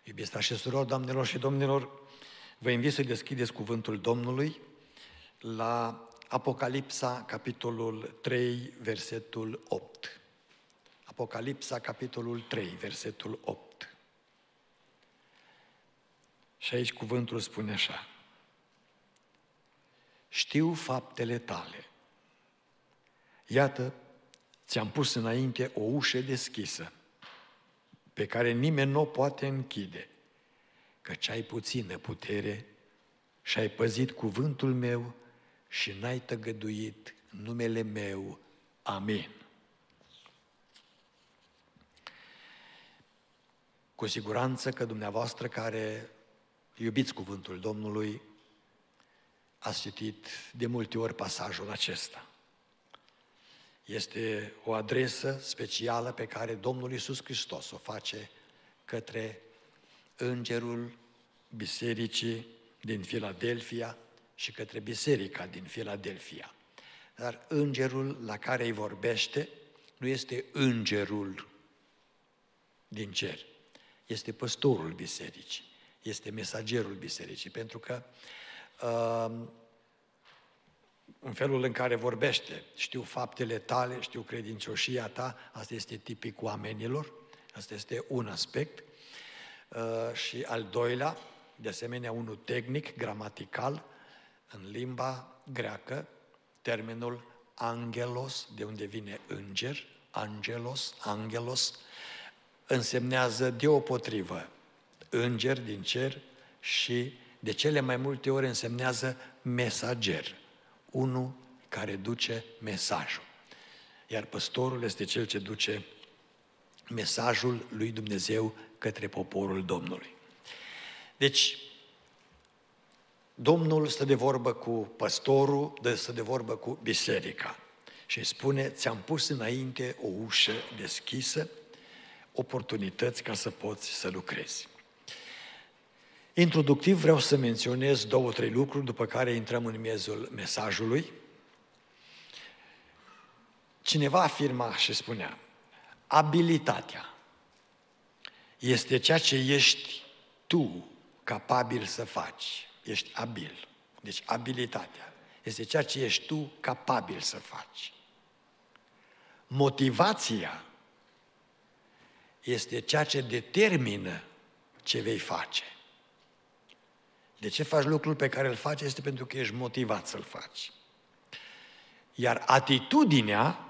Iubiți frați și surori, doamnelor și domnilor, vă invit să deschideți cuvântul Domnului la Apocalipsa, capitolul 3, versetul 8. Apocalipsa, capitolul 3, versetul 8. Și aici cuvântul spune așa: știu faptele tale. Iată, ți-am pus înainte o ușă deschisă, pe care nimeni nu o poate închide, căci ai puțină putere și ai păzit cuvântul meu și n-ai tăgăduit numele meu. Amin. Cu siguranță că dumneavoastră care iubiți cuvântul Domnului, ați citit de multe ori pasajul acesta. Este o adresă specială pe care Domnul Iisus Hristos o face către îngerul bisericii din Filadelfia și către biserica din Filadelfia. Dar îngerul la care îi vorbește nu este îngerul din cer, este păstorul bisericii, este mesagerul bisericii, pentru că în felul în care vorbește, știu faptele tale, știu credincioșia ta, asta este tipic oamenilor, asta este un aspect. Și al doilea, de asemenea unul tehnic, gramatical, în limba greacă, termenul angelos, de unde vine înger, angelos, însemnează deopotrivă înger din cer și de cele mai multe ori însemnează mesager, unul care duce mesajul. Iar păstorul este cel ce duce mesajul lui Dumnezeu către poporul Domnului. Deci, Domnul stă de vorbă cu păstorul, stă de vorbă cu biserica și îi spune: ți-am pus înainte o ușă deschisă, oportunități ca să poți să lucrezi. Introductiv vreau să menționez 2-3 lucruri, după care intrăm în miezul mesajului. Cineva afirma și spunea: abilitatea este ceea ce ești tu capabil să faci. Ești abil. Deci abilitatea este ceea ce ești tu capabil să faci. Motivația este ceea ce determină ce vei face. De ce faci lucrul pe care îl faci? Este pentru că ești motivat să-l faci. Iar atitudinea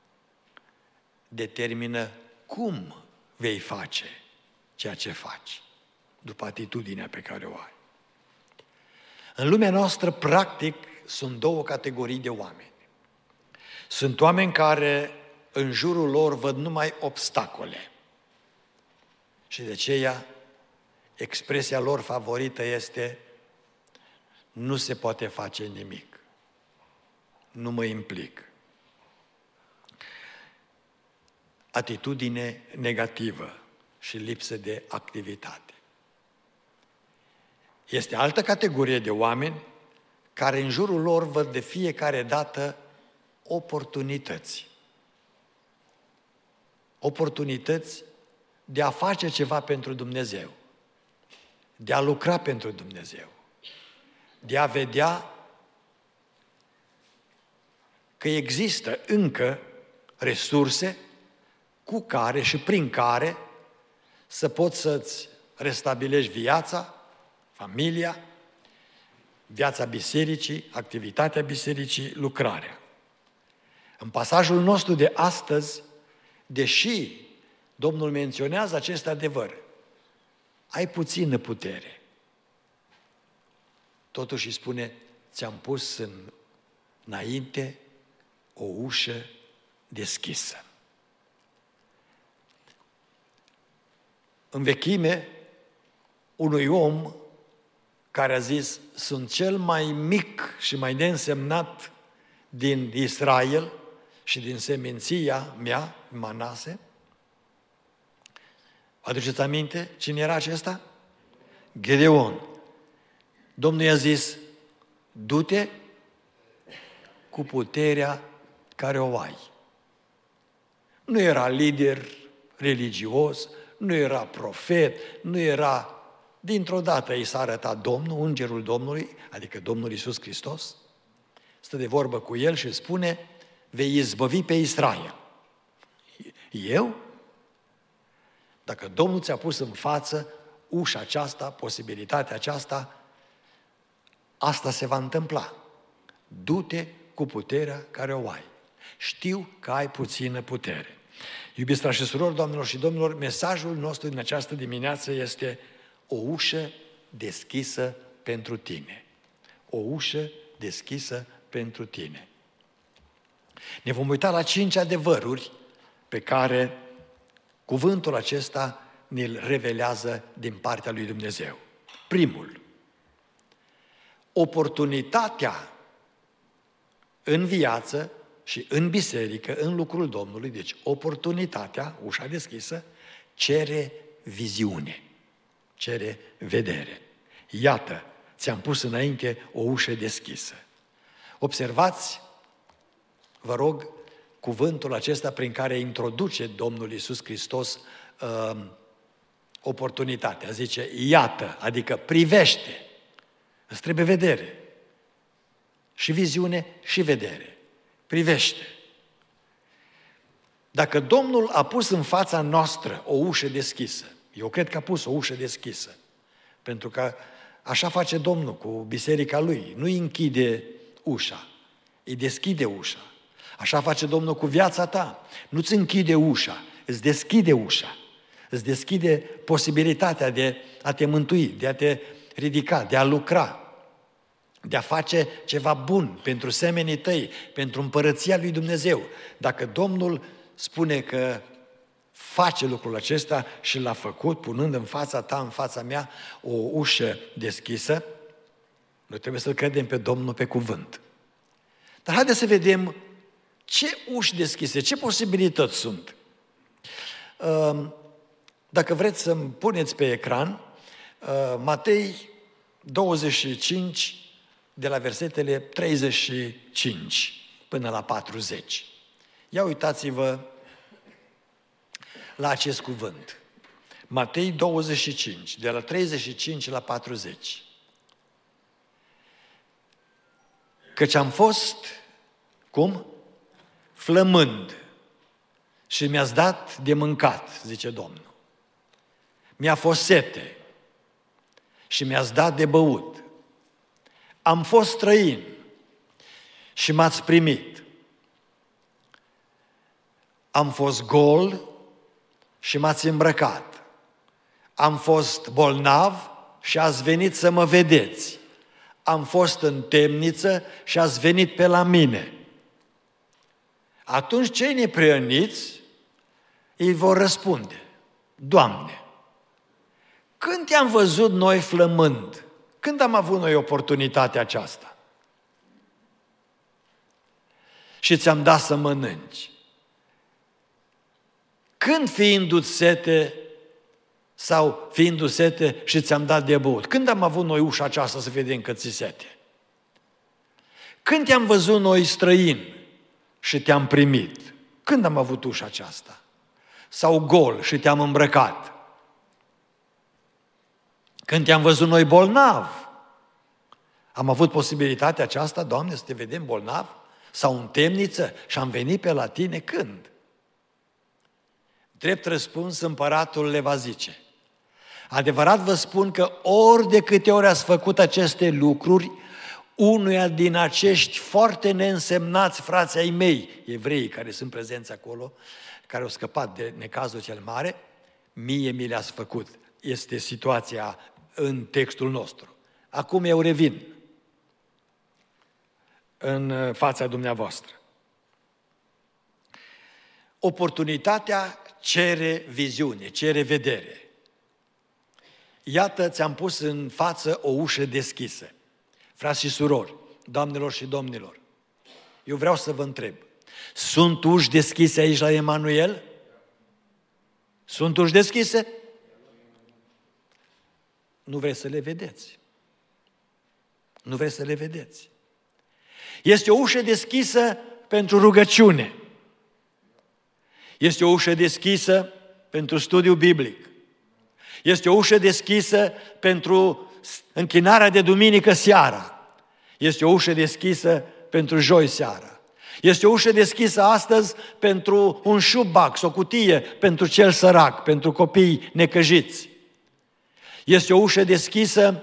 determină cum vei face ceea ce faci, după atitudinea pe care o ai. În lumea noastră, practic, sunt 2 categorii de oameni. Sunt oameni care în jurul lor văd numai obstacole. Și de aceea, expresia lor favorită este: nu se poate face nimic, nu mă implic. Atitudine negativă și lipsă de activitate. Este altă categorie de oameni care în jurul lor văd de fiecare dată oportunități. Oportunități de a face ceva pentru Dumnezeu, de a lucra pentru Dumnezeu, de a vedea că există încă resurse cu care și prin care să poți să-ți restabilești viața, familia, viața bisericii, activitatea bisericii, lucrarea. În pasajul nostru de astăzi, deși Domnul menționează acest adevăr, ai puțină putere, totuși îi spune: ți-am pus înainte o ușă deschisă. În vechime, unui om care a zis: sunt cel mai mic și mai neînsemnat din Israel și din seminția mea, Manase. Aduceți aminte cine era acesta? Gedeon. Domnul i-a zis: du-te cu puterea care o ai. Nu era lider religios, nu era profet, nu era... Dintr-o dată i s-a arătat Domnul, Îngerul Domnului, adică Domnul Iisus Hristos, stă de vorbă cu el și spune: vei izbăvi pe Israel. Eu? Dacă Domnul ți-a pus în față ușa aceasta, posibilitatea aceasta, asta se va întâmpla. Du-te cu puterea care o ai. Știu că ai puțină putere. Iubiți frați și surori, doamnelor și domnilor, mesajul nostru din această dimineață este o ușă deschisă pentru tine. O ușă deschisă pentru tine. Ne vom uita la 5 adevăruri pe care cuvântul acesta ne-l revelează din partea lui Dumnezeu. Primul, oportunitatea în viață și în biserică, în lucrul Domnului, deci oportunitatea, ușa deschisă, cere viziune, cere vedere. Iată, ți-am pus înainte o ușă deschisă. Observați, vă rog, cuvântul acesta prin care introduce Domnul Iisus Hristos oportunitatea. Zice, iată, adică privește. Îți trebuie vedere. Și viziune și vedere. Privește. Dacă Domnul a pus în fața noastră o ușă deschisă, eu cred că a pus o ușă deschisă, pentru că așa face Domnul cu biserica Lui. Nu îi închide ușa, îi deschide ușa. Așa face Domnul cu viața ta. Nu-ți închide ușa, îți deschide ușa. Îți deschide posibilitatea de a te mântui, de a te ridica, de a lucra, de a face ceva bun pentru semenii tăi, pentru împărăția lui Dumnezeu. Dacă Domnul spune că face lucrul acesta și l-a făcut, punând în fața ta, în fața mea, o ușă deschisă, noi trebuie să-L credem pe Domnul pe cuvânt. Dar haideți să vedem ce uși deschise, ce posibilități sunt. Dacă vreți să-mi puneți pe ecran, Matei 25, de la versetele 35 până la 40. Ia uitați-vă la acest cuvânt. Matei 25, de la 35 la 40. Căci am fost, cum? Flămând și mi-ați dat de mâncat, zice Domnul. Mi-a fost sete și mi-ați dat de băut. Am fost străin și m-ați primit. Am fost gol și m-ați îmbrăcat. Am fost bolnav și ați venit să mă vedeți. Am fost în temniță și ați venit pe la mine. Atunci cei neprihăniți îi vor răspunde: Doamne, când te-am văzut noi flămând? Când am avut noi oportunitatea aceasta? Și ți-am dat să mănânci. Când fiindu-ți sete sau fiindu-ți sete și ți-am dat de băut? Când am avut noi ușa aceasta să vedem că ți sete? Când te-am văzut noi străin și te-am primit? Când am avut ușa aceasta? Sau gol și te-am îmbrăcat? Când te-am văzut noi bolnav? Am avut posibilitatea aceasta, Doamne, să te vedem bolnav? Sau în temniță și am venit pe la tine? Când? Drept răspuns, împăratul le va zice: adevărat vă spun că ori de câte ori ați făcut aceste lucruri unuia din acești foarte neînsemnați frații ai mei, evreii care sunt prezenți acolo, care au scăpat de necazul cel mare, mie mi le-ați făcut. Este situația în textul nostru. Acum eu revin în fața dumneavoastră. Oportunitatea cere viziune, cere vedere. Iată, ți-am pus în față o ușă deschisă. Frați și surori, doamnelor și domnilor, eu vreau să vă întreb, sunt uși deschise aici la Emanuel? Sunt uși deschise? Nu vreți să le vedeți. Nu vreți să le vedeți. Este o ușă deschisă pentru rugăciune. Este o ușă deschisă pentru studiu biblic. Este o ușă deschisă pentru închinarea de duminică seara. Este o ușă deschisă pentru joi seara. Este o ușă deschisă astăzi pentru un shoebox, o cutie pentru cel sărac, pentru copiii necăjiți. Este o ușă deschisă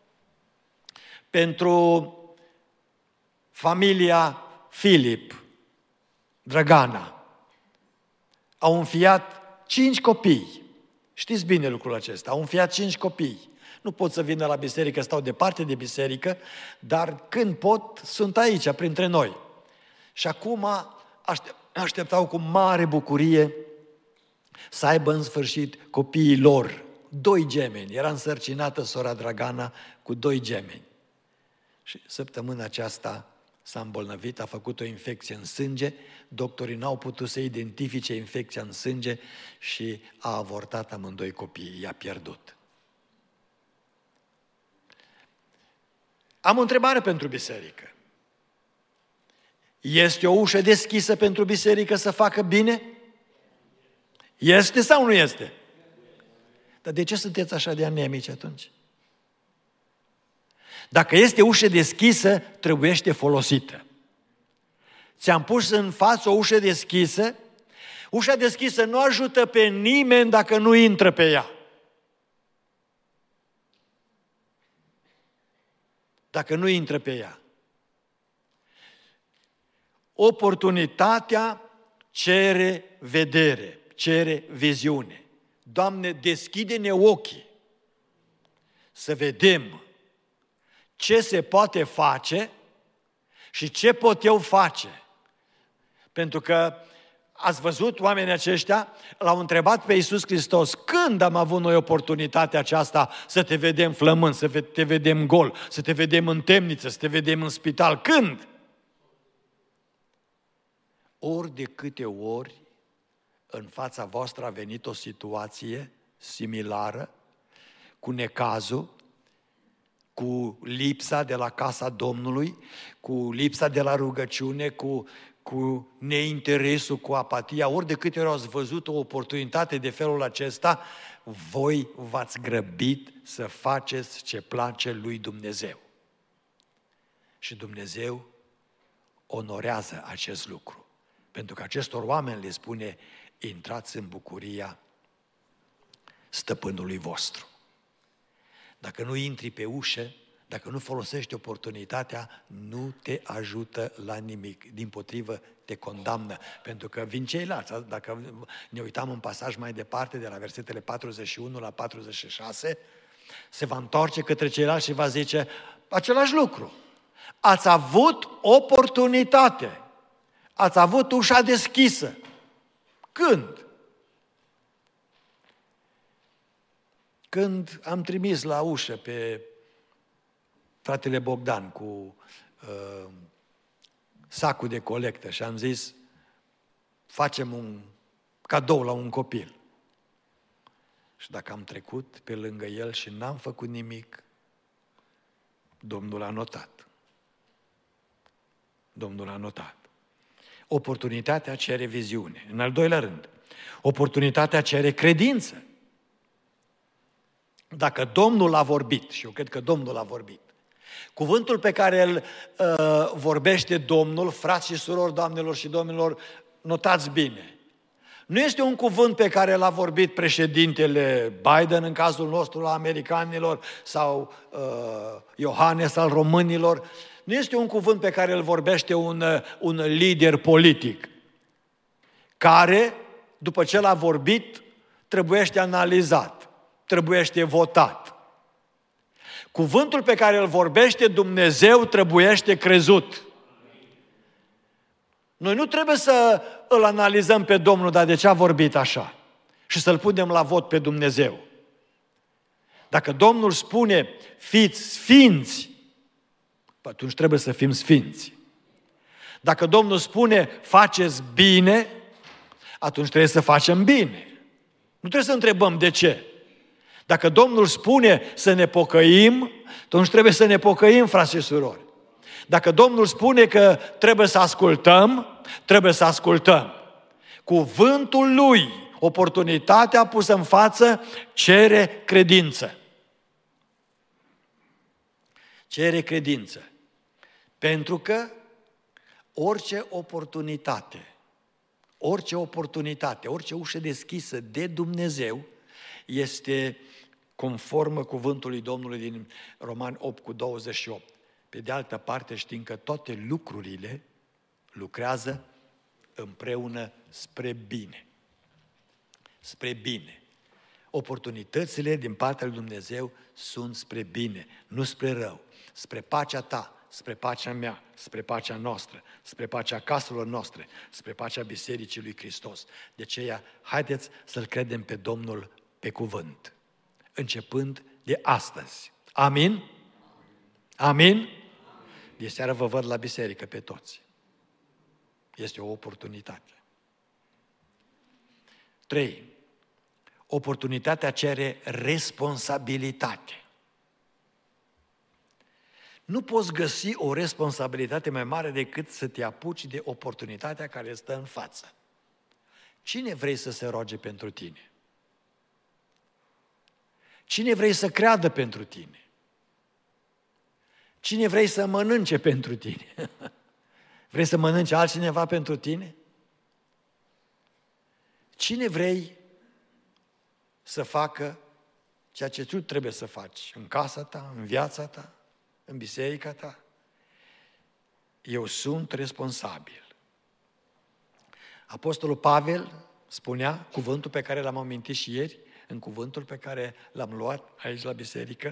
pentru familia Filip, Dragana. Au înfiat 5 copii. Știți bine lucrul acesta. Au înfiat 5 copii. Nu pot să vină la biserică, stau departe de biserică, dar când pot, sunt aici, printre noi. Și acum așteptau cu mare bucurie să aibă în sfârșit copiii lor, 2 gemeni. Era însărcinată sora Dragana cu 2 gemeni. Și săptămâna aceasta s-a îmbolnăvit, a făcut o infecție în sânge, doctorii n-au putut să identifice infecția în sânge și a avortat amândoi copiii, i-a pierdut. Am o întrebare pentru biserică. Este o ușă deschisă pentru biserică să facă bine? Este sau nu este? Dar de ce sunteți așa de anemici atunci? Dacă este ușă deschisă, trebuiește folosită. Ți-am pus în față o ușă deschisă. Ușa deschisă nu ajută pe nimeni dacă nu intră pe ea. Dacă nu intră pe ea. Oportunitatea cere vedere, cere viziune. Doamne, deschide-ne ochii să vedem ce se poate face și ce pot eu face. Pentru că ați văzut oamenii aceștia, l-au întrebat pe Iisus Hristos, când am avut noi oportunitatea aceasta să te vedem flămând, să te vedem gol, să te vedem în temniță, să te vedem în spital? Când? Ori de câte ori în fața voastră a venit o situație similară, cu necazul, cu lipsa de la casa Domnului, cu lipsa de la rugăciune, cu neinteresul, cu apatia, ori de câte ori ați văzut o oportunitate de felul acesta, voi v-ați grăbit să faceți ce place lui Dumnezeu. Și Dumnezeu onorează acest lucru. Pentru că acestor oameni le spune, intrați în bucuria stăpânului vostru. Dacă nu intri pe ușă, dacă nu folosești oportunitatea, nu te ajută la nimic. Dimpotrivă, te condamnă. Pentru că vin ceilalți. Dacă ne uitam un pasaj mai departe, de la versetele 41 la 46, se va întoarce către ceilalți și va zice același lucru. Ați avut oportunitate. Ați avut ușa deschisă. Când? Când am trimis la ușă pe fratele Bogdan cu sacul de colectă și am zis, facem un cadou la un copil. Și dacă am trecut pe lângă el și n-am făcut nimic, Domnul a notat. Domnul a notat. Oportunitatea cere viziune. În al doilea rând, oportunitatea cere credință. Dacă Domnul a vorbit, și eu cred că Domnul a vorbit, cuvântul pe care îl vorbește Domnul, frați și surori, doamnelor și domnilor, notați bine. Nu este un cuvânt pe care l-a vorbit președintele Biden, în cazul nostru, la americanilor, sau Iohannes al românilor. Nu este un cuvânt pe care îl vorbește un lider politic, care, după ce l-a vorbit, trebuiește analizat, trebuiește votat. Cuvântul pe care îl vorbește Dumnezeu trebuiește crezut. Noi nu trebuie să îl analizăm pe Domnul, dar de ce a vorbit așa? Și să-l punem la vot pe Dumnezeu. Dacă Domnul spune, fiți sfinți, atunci trebuie să fim sfinți. Dacă Domnul spune, faceți bine, atunci trebuie să facem bine. Nu trebuie să întrebăm de ce. Dacă Domnul spune să ne pocăim, atunci trebuie să ne pocăim, frați și surori. Dacă Domnul spune că trebuie să ascultăm, trebuie să ascultăm. Cuvântul Lui, Oportunitatea pusă în față cere credință. Cere credință. Pentru că orice oportunitate, orice ușă deschisă de Dumnezeu este conformă cuvântului Domnului din Romani 8:28. Pe de altă parte știm că toate lucrurile lucrează împreună spre bine. Spre bine. Oportunitățile din partea lui Dumnezeu sunt spre bine, nu spre rău, spre pacea ta, spre pacea mea, spre pacea noastră, spre pacea caselor noastre, spre pacea Bisericii lui Hristos. De aceea, haideți să-L credem pe Domnul pe cuvânt, începând de astăzi. Amin? Amin? De seară vă văd la biserică pe toți. Este o oportunitate. 3. Oportunitatea cere responsabilitate. Nu poți găsi o responsabilitate mai mare decât să te apuci de oportunitatea care stă în față. Cine vrei să se roage pentru tine? Cine vrei să creadă pentru tine? Cine vrei să mănânce pentru tine? Vrei să mănânce altcineva pentru tine? Cine vrei să facă ceea ce tu trebuie să faci în casa ta, în viața ta, în biserica ta? Eu sunt responsabil. Apostolul Pavel spunea cuvântul pe care l-am amintit și ieri, în cuvântul pe care l-am luat aici la biserică,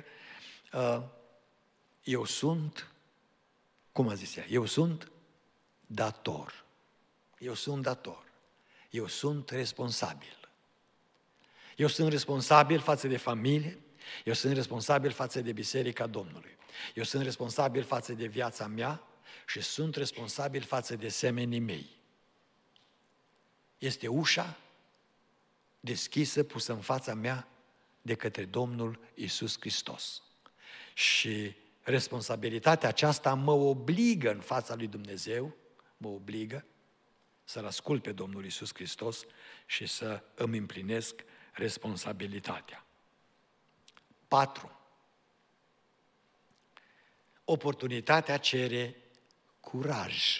eu sunt, cum a zis ea, eu sunt dator. Eu sunt dator. Eu sunt responsabil. Eu sunt responsabil față de familie, eu sunt responsabil față de Biserica Domnului. Eu sunt responsabil față de viața mea și sunt responsabil față de semenii mei. Este ușa deschisă, pusă în fața mea de către Domnul Iisus Hristos. Și responsabilitatea aceasta mă obligă în fața lui Dumnezeu, mă obligă să-L ascult pe Domnul Iisus Hristos și să îmi împlinesc responsabilitatea. 4. Oportunitatea cere curaj.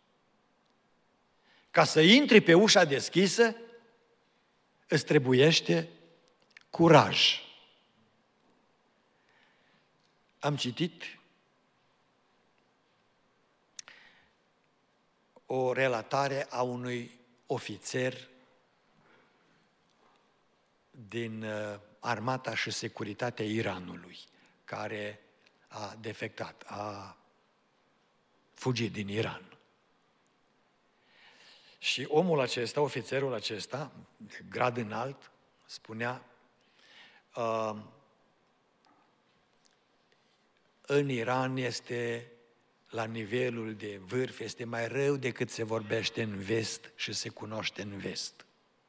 Ca să intri pe ușa deschisă, îți trebuiește curaj. Am citit o relatare a unui ofițer din armata și securitatea Iranului, care a defectat, a fugit din Iran. Și omul acesta, ofițerul acesta, de grad înalt, spunea, în Iran este la nivelul de vârf, este mai rău decât se vorbește în vest și se cunoaște în vest.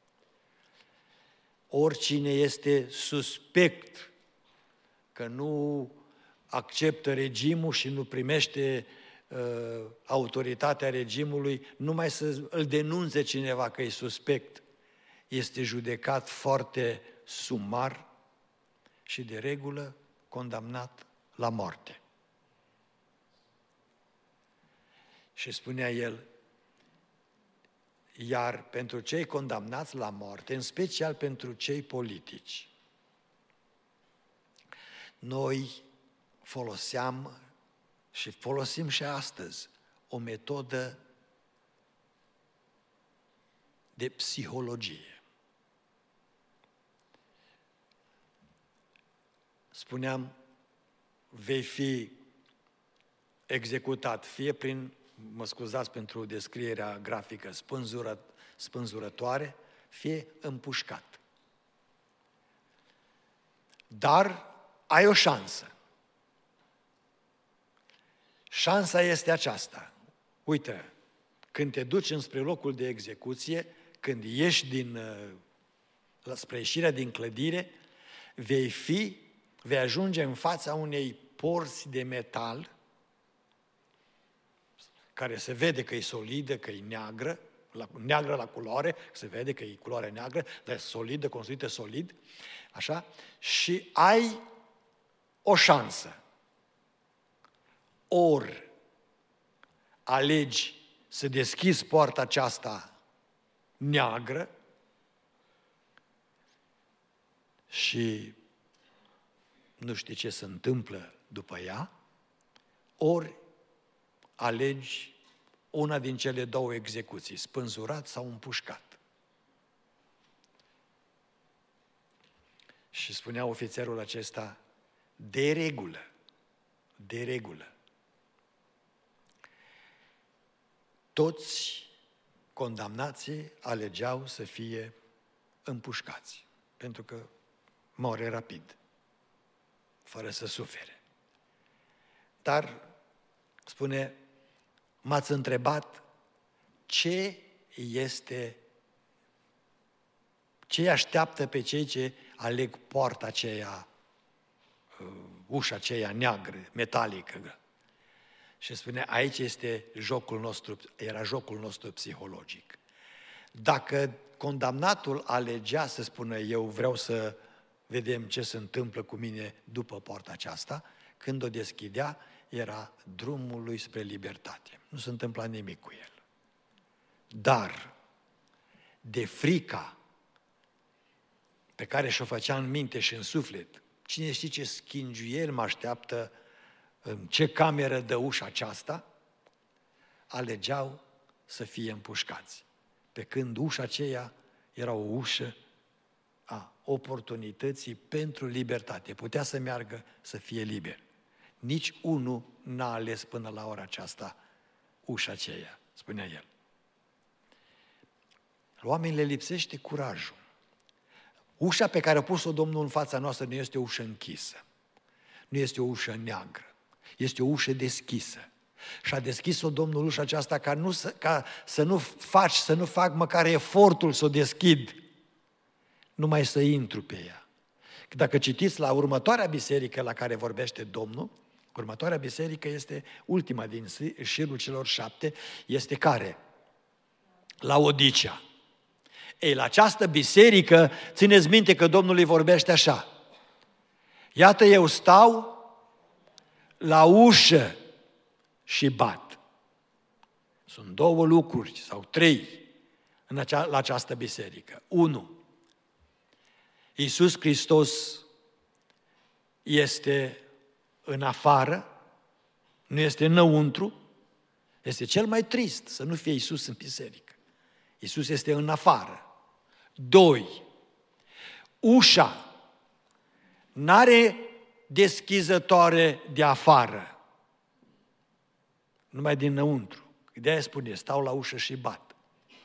Oricine este suspect că nu acceptă regimul și nu primește autoritatea regimului, numai să îl denunțe cineva că e suspect, este judecat foarte sumar și de regulă condamnat la moarte. Și spunea el, iar pentru cei condamnați la moarte, în special pentru cei politici, noi foloseam și folosim și astăzi o metodă de psihologie. Spuneam, vei fi executat fie prin, mă scuzați pentru descrierea grafică, spânzurătoare, fie împușcat. Dar ai o șansă. Șansa este aceasta. Uite, când te duci înspre locul de execuție, când ieși spre ieșirea din clădire, vei ajunge în fața unei porți de metal, care se vede că e solidă, că e neagră, neagră la culoare, se vede că e culoare neagră, dar e solidă, construită solid, așa, și ai o șansă. Ori alegi să deschizi poarta aceasta neagră și nu știi ce se întâmplă după ea, ori alegi una din cele două execuții, spânzurat sau împușcat. Și spunea ofițerul acesta, de regulă, toți condamnații alegeau să fie împușcați, pentru că moare rapid, fără să sufere. Dar, spune, m-ați întrebat ce îi așteaptă pe cei ce aleg poarta aceea, ușa aceea neagră, metalică. Și spune, aici era jocul nostru psihologic. Dacă condamnatul alegea să spună, eu vreau să vedem ce se întâmplă cu mine după poarta aceasta, când o deschidea, era drumul lui spre libertate. Nu se întâmpla nimic cu el. Dar, de frica pe care și-o făcea în minte și în suflet, cine știe ce schingiuieli mă așteaptă, în ce cameră dă ușa aceasta, alegeau să fie împușcați. Pe când ușa aceea era o ușă a oportunității pentru libertate. Putea să meargă, să fie liber. Nici unul n-a ales până la ora aceasta ușa aceea, spunea el. Oamenii le lipsește curajul. Ușa pe care a pus-o Domnul în fața noastră nu este o ușă închisă. Nu este o ușă neagră. Este o ușă deschisă. Și a deschis-o Domnul ușa aceasta ca să nu fac măcar efortul să o deschid. Numai să intru pe ea. Dacă citiți la următoarea biserică la care vorbește Domnul, următoarea biserică este ultima din șirul celor 7, este care? Laodicea. Ei, la această biserică, țineți minte că Domnul îi vorbește așa. Iată, eu stau la ușă și bat. Sunt două lucruri sau trei la această biserică. 1. Iisus Hristos este în afară, nu este înăuntru. Este cel mai trist să nu fie Iisus în biserică. Iisus este în afară. 2. Ușa n-are deschizătoare de afară, numai dinăuntru. De-aia spune, stau la ușă și bat.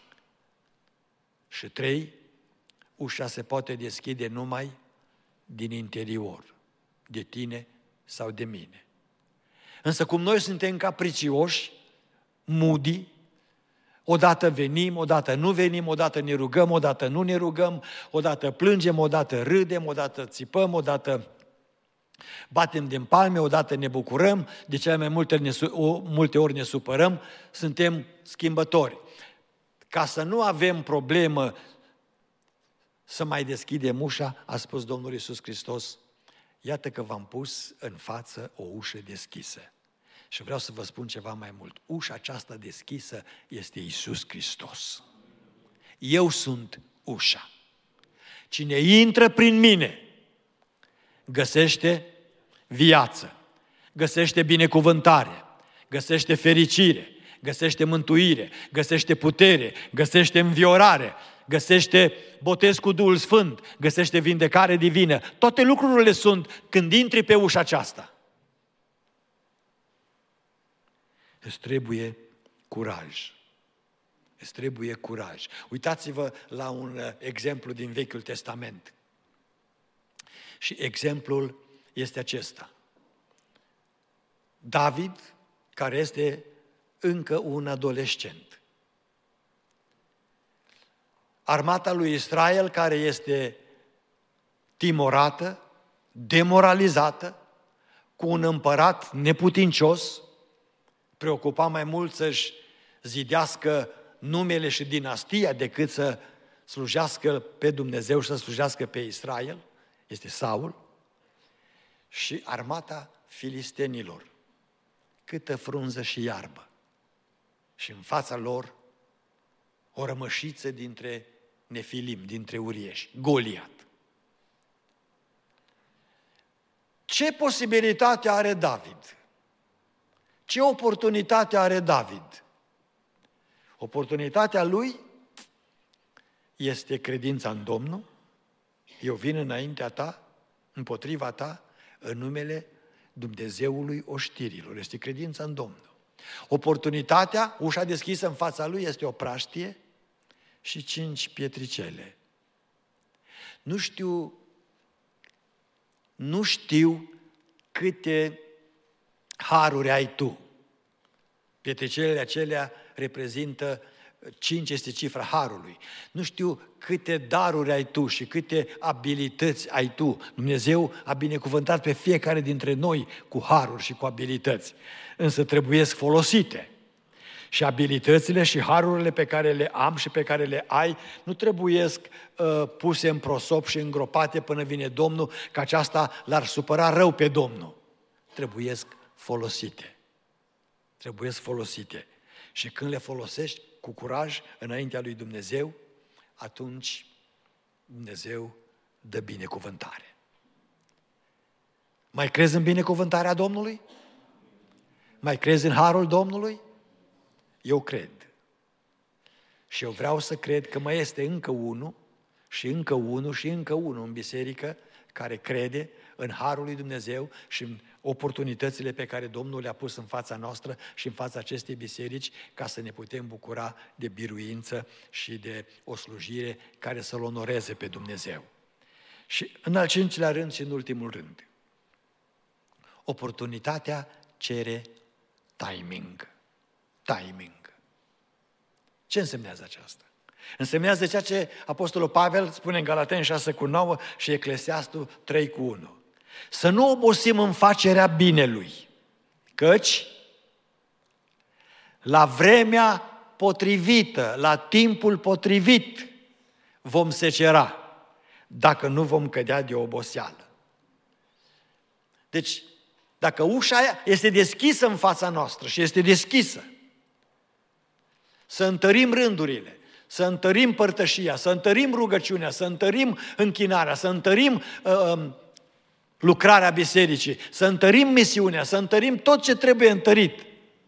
Și 3. Ușa se poate deschide numai din interior, de tine sau de mine. Însă cum noi suntem capricioși, moody, odată venim, odată nu venim, odată ne rugăm, odată nu ne rugăm, odată plângem, odată râdem, odată țipăm, odată batem din palme, odată ne bucurăm, de cele mai multe ori ne supărăm, suntem schimbători. Ca să nu avem problemă să mai deschidem ușa, a spus Domnul Iisus Hristos, iată că v-am pus în față o ușă deschisă. Și vreau să vă spun ceva mai mult. Ușa aceasta deschisă este Iisus Hristos. Eu sunt ușa. Cine intră prin mine, găsește viață, găsește binecuvântare, găsește fericire, găsește mântuire, găsește putere, găsește înviorare, găsește botez cu Duhul Sfânt, găsește vindecare divină. Toate lucrurile sunt când intri pe ușa aceasta. Îți trebuie curaj. Îți trebuie curaj. Uitați-vă la un exemplu din Vechiul Testament. Și exemplul este acesta. David, care este încă un adolescent. Armata lui Israel, care este timorată, demoralizată, cu un împărat neputincios, preocupa mai mult să-și zidească numele și dinastia decât să slujească pe Dumnezeu și să slujească pe Israel, este Saul, și armata filistenilor. Câtă frunză și iarbă. Și în fața lor o rămășiță dintre nefilim, dintre urieși, Goliat. Ce posibilitate are David? Ce oportunitate are David? Oportunitatea lui este credința în Domnul. Eu vin înaintea ta, împotriva ta, în numele Dumnezeului oștirilor. Este credința în Domnul. Oportunitatea, ușa deschisă în fața lui, este o praștie și 5 pietricele. Nu știu câte haruri ai tu. Pietricelele acelea reprezintă 5 este cifra harului. Nu știu câte daruri ai tu și câte abilități ai tu. Dumnezeu a binecuvântat pe fiecare dintre noi cu haruri și cu abilități, însă trebuiesc folosite. Și abilitățile și harurile pe care le am și pe care le ai nu trebuiesc puse în prosop și îngropate până vine Domnul, că aceasta l-ar supăra rău pe Domnul. Trebuiesc folosite. Trebuiesc folosite. Și când le folosești cu curaj înaintea lui Dumnezeu, atunci Dumnezeu dă binecuvântare. Mai crezi în binecuvântarea Domnului? Mai crezi în harul Domnului? Eu cred. Și eu vreau să cred că mai este încă unul și încă unul și încă unul în biserică care crede în harul lui Dumnezeu și în oportunitățile pe care Domnul le-a pus în fața noastră și în fața acestei biserici ca să ne putem bucura de biruință și de o slujire care să-L onoreze pe Dumnezeu. Și în al 5-lea rând și în ultimul rând, oportunitatea cere timing. Timing. Ce însemnează aceasta? Însemnează ceea ce Apostolul Pavel spune în Galateni 6:9 și Eclesiastul 3:1. Să nu obosim în facerea binelui, căci la vremea potrivită, la timpul potrivit vom secera, dacă nu vom cădea de oboseală. Deci, dacă ușa aia este deschisă în fața noastră și este deschisă, să întărim rândurile, să întărim părtășia, să întărim rugăciunea, să întărim închinarea, să întărim lucrarea bisericii, să întărim misiunea, să întărim tot ce trebuie întărit.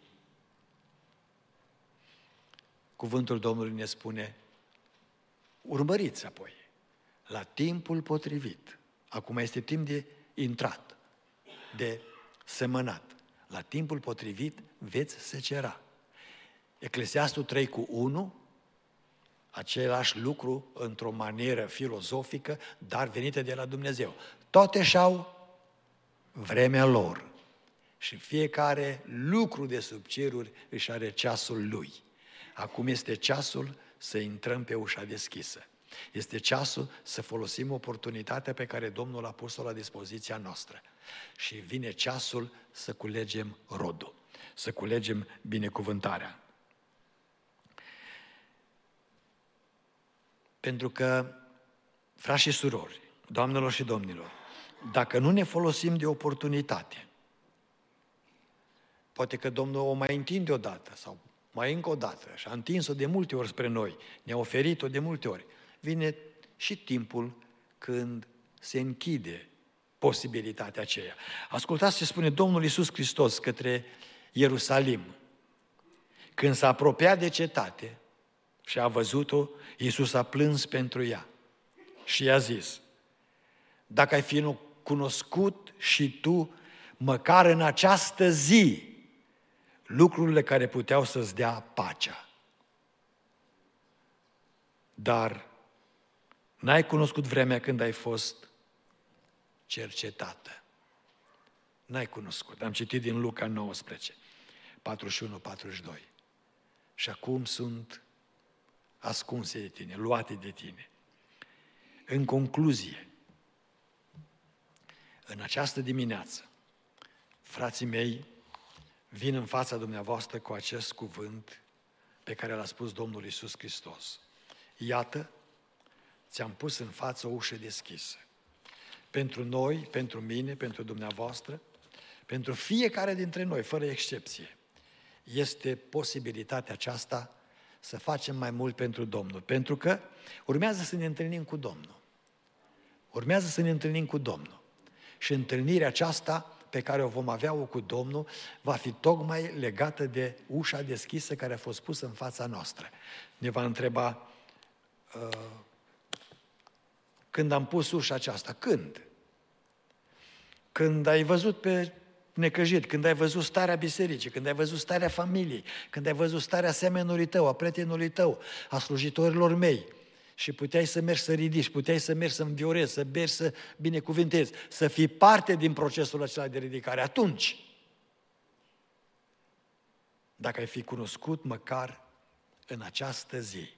Cuvântul Domnului ne spune, urmăriți apoi, la timpul potrivit. Acum este timp de intrat, de semănat. La timpul potrivit veți secera. Eclesiastul 3:1, același lucru într-o manieră filozofică, dar venită de la Dumnezeu. Toate și-au vremea lor și fiecare lucru de sub ceruri își are ceasul lui. Acum este ceasul să intrăm pe ușa deschisă. Este ceasul să folosim oportunitatea pe care Domnul a pus-o la dispoziția noastră. Și vine ceasul să culegem rodul, să culegem binecuvântarea. Pentru că, frați și surori, doamnelor și domnilor, dacă nu ne folosim de oportunitate, poate că Domnul o mai întinde odată sau mai încă o dată și a întins-o de multe ori spre noi, ne-a oferit-o de multe ori, vine și timpul când se închide posibilitatea aceea. Ascultați ce spune Domnul Iisus Hristos către Ierusalim. Când s-a apropiat de cetate și a văzut-o, Iisus a plâns pentru ea și i-a zis, dacă ai fi cunoscut și tu, măcar în această zi, lucrurile care puteau să-ți dea pacea. Dar n-ai cunoscut vremea când ai fost cercetată. N-ai cunoscut. Am citit din Luca 19, 41-42. Și acum sunt ascunse de tine, luate de tine. În concluzie, în această dimineață, frații mei, vin în fața dumneavoastră cu acest cuvânt pe care l-a spus Domnul Iisus Hristos. Iată, ți-am pus în față o ușă deschisă. Pentru noi, pentru mine, pentru dumneavoastră, pentru fiecare dintre noi, fără excepție, este posibilitatea aceasta să facem mai mult pentru Domnul. Pentru că urmează să ne întâlnim cu Domnul. Urmează să ne întâlnim cu Domnul. Și întâlnirea aceasta pe care o vom avea-o cu Domnul va fi tocmai legată de ușa deschisă care a fost pusă în fața noastră. Ne va întreba, când am pus ușa aceasta? Când? Când ai văzut pe necăjit, când ai văzut starea bisericii, când ai văzut starea familiei, când ai văzut starea semenului tău, a prietenului tău, a slujitorilor mei, și puteai să mergi să ridici, puteai să mergi să înviorezi, să mergi să binecuvintezi, să fii parte din procesul acela de ridicare. Atunci, dacă ai fi cunoscut măcar în această zi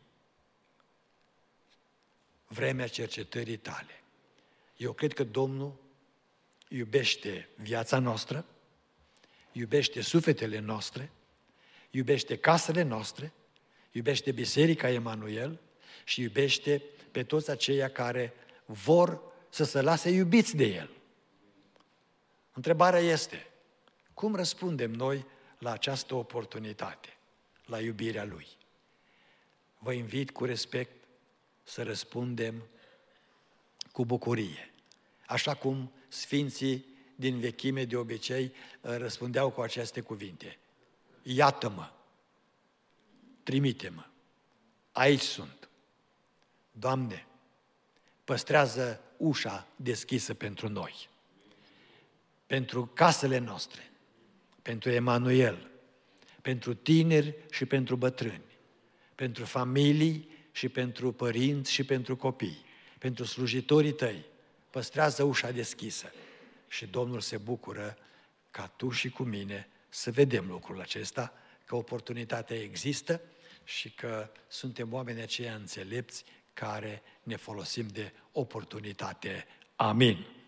vremea cercetării tale, eu cred că Domnul iubește viața noastră, iubește sufletele noastre, iubește casele noastre, iubește Biserica Emanuel și iubește pe toți aceia care vor să se lase iubiți de El. Întrebarea este, cum răspundem noi la această oportunitate, la iubirea Lui? Vă invit cu respect să răspundem cu bucurie, așa cum Sfinții din vechime de obicei răspundeau cu aceste cuvinte. Iată-mă, trimite-mă, aici sunt. Doamne, păstrează ușa deschisă pentru noi, pentru casele noastre, pentru Emanuel, pentru tineri și pentru bătrâni, pentru familii și pentru părinți și pentru copii, pentru slujitorii tăi. Păstrează ușa deschisă și Domnul se bucură ca tu și cu mine să vedem lucrul acesta, că oportunitatea există și că suntem oameni aceia înțelepți care ne folosim de oportunitate. Amin.